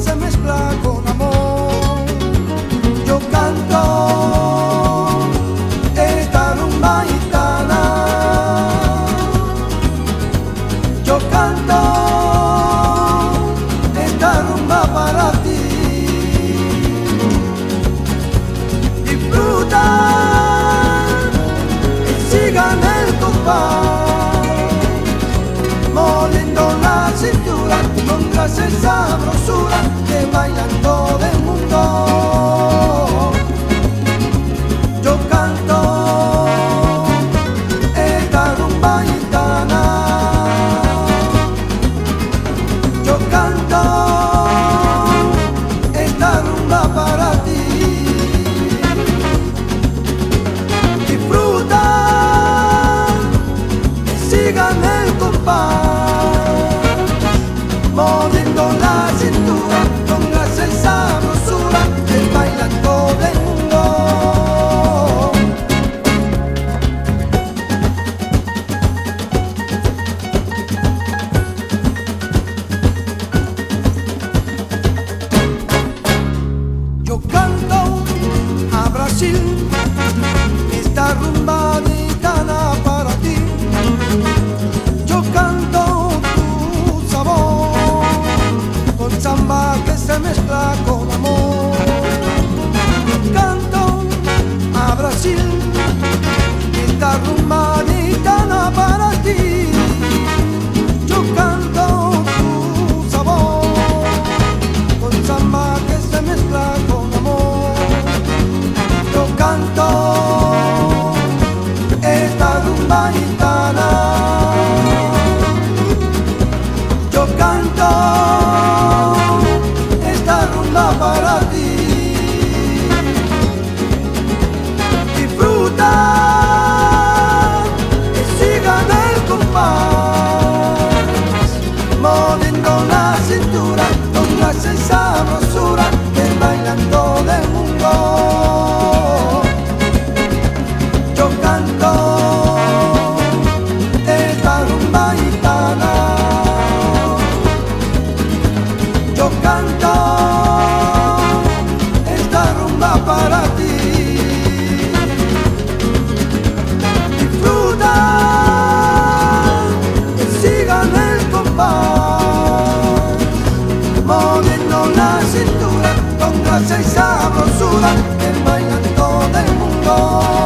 se mezcla con amor. Yo canto esta rumba gitana. Yo canto esta rumba para ti. Disfruta y sigan el compás, moviendo la cintura con gracia y sabrosura que bailan todo el mundo. Yo canto esta rumba gitana. Yo canto esta rumba para ti. Disfruta y sigan el compás, moviendo la cintura con gracia y sabrosura que bailan todo el mundo. Yo canto a Brasil esta rumba gitana para ti. Yo canto tu sabor con samba que se mezcla con amor. Canto a Brasil esta rumba gitana para ti. Yo canto tu sabor con samba que se mezcla con amor. Yo canto esta rumba gitana. Yo canto esta rumba para ti. Disfruta y sigan el compás, moviendo la cintura con gracia y sabrosura que bailan todo el mundo. Yo canto esta rumba gitana. Yo canto esta rumba para ti. Disfruta y sigan el compás, moviendo la cintura con gracia y sabrosura que bailan todo el mundo.